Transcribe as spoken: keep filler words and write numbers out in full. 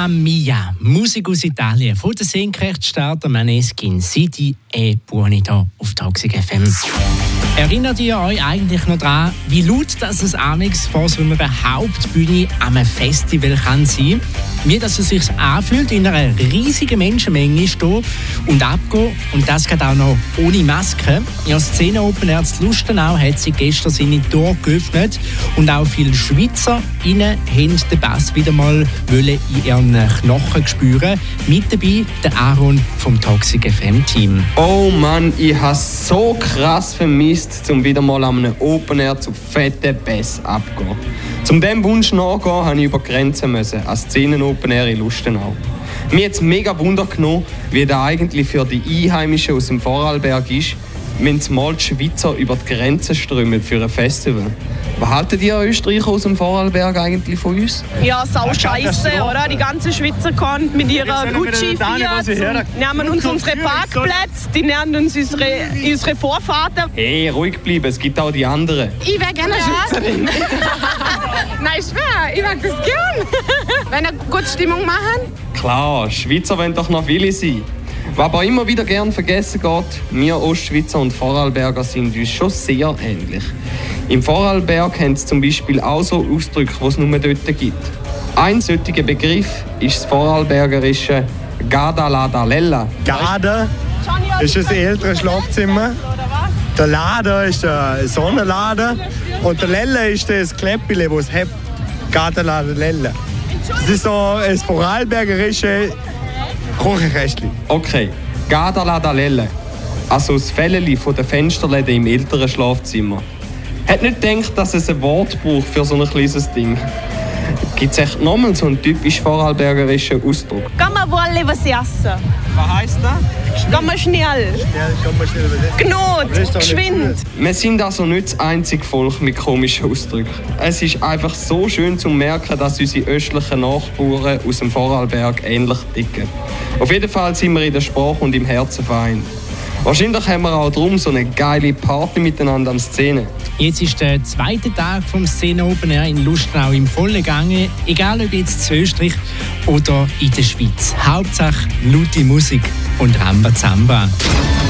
Mamma Mia, Musik aus Italien, von der Senkrechtstarter Maneskin, City e Buonito auf Toxic F M. Erinnert ihr euch eigentlich noch daran, wie laut das es amigs vor so einer Hauptbühne am Festival kann sein? Wie das es sich anfühlt, in einer riesigen Menschenmenge stehen und abgehen. Und das geht auch noch ohne Maske. Ja, Szene Open Air zu Lustenau hat sie gestern seine Tür geöffnet. Und auch viele SchweizerInnen haben den Bass wieder mal in ihren Knochen spüren. Mit dabei der Aaron vom Toxic F M-Team. Oh Mann, ich habe so krass vermisst, um wieder mal an einem Open Air zu fetten Bass abzugehen. Um diesem Wunsch nachzugehen, musste ich über die Grenzen müssen, an Szenen Open Air in Lustenau. Mir hat es mega Wunder genommen, wie das eigentlich für die Einheimischen aus dem Vorarlberg ist, wenn mal die Schweizer über die Grenzen strömen für ein Festival. Was haltet ihr Österreicher aus dem Vorarlberg eigentlich von uns? Ja, sau scheiße, oder? Die ganze Schweizer kommt mit ihrer Gucci Fiat, nehmen uns unsere Parkplätze, die nehmen uns unsere, unsere Vorfahrten. Hey, ruhig bleiben, es gibt auch die anderen. Ich wäre gerne Schweizerin. Nein, schwer, ich mag das gern. Wenn wir gute Stimmung machen. Klar, Schweizer wollen doch noch viele sein. Was aber immer wieder gern vergessen geht, wir Ostschweizer und Vorarlberger sind uns schon sehr ähnlich. Im Vorarlberg haben sie zum Beispiel auch so Ausdrücke, die es nur dort gibt. Ein solcher Begriff ist das vorarlbergerische Gada la da Lella. Gada ist das ältere Schlafzimmer. Der Lader ist der Sonnenlader. Und der Lella ist das Kläppile, das es hat. Gada la da Lella. Das ist so das vorarlbergerische Kuchenkästchen. Okay, Gada la da Lella. Also das Fälleli von den Fensterläden im älteren Schlafzimmer. Hat nicht gedacht, dass es ein Wort braucht für so ein kleines Ding. Gibt es echt nochmal so einen typisch vorarlbergerischen Ausdruck? Kann man wohl was essen? Was heisst das? Kann man schnell. Schnell, kann man schnell Gnot, geschwind. Wir sind also nicht das einzige Volk mit komischen Ausdrücken. Es ist einfach so schön zu merken, dass unsere östlichen Nachbarn aus dem Vorarlberg ähnlich ticken. Auf jeden Fall sind wir in der Sprache und im Herzen vereint. Wahrscheinlich haben wir auch darum so eine geile Party miteinander am Szene. Jetzt ist der zweite Tag vom Szene Open Air in Lustenau im vollen Gange. Egal ob jetzt in Österreich oder in der Schweiz. Hauptsache laute Musik und Rambazamba.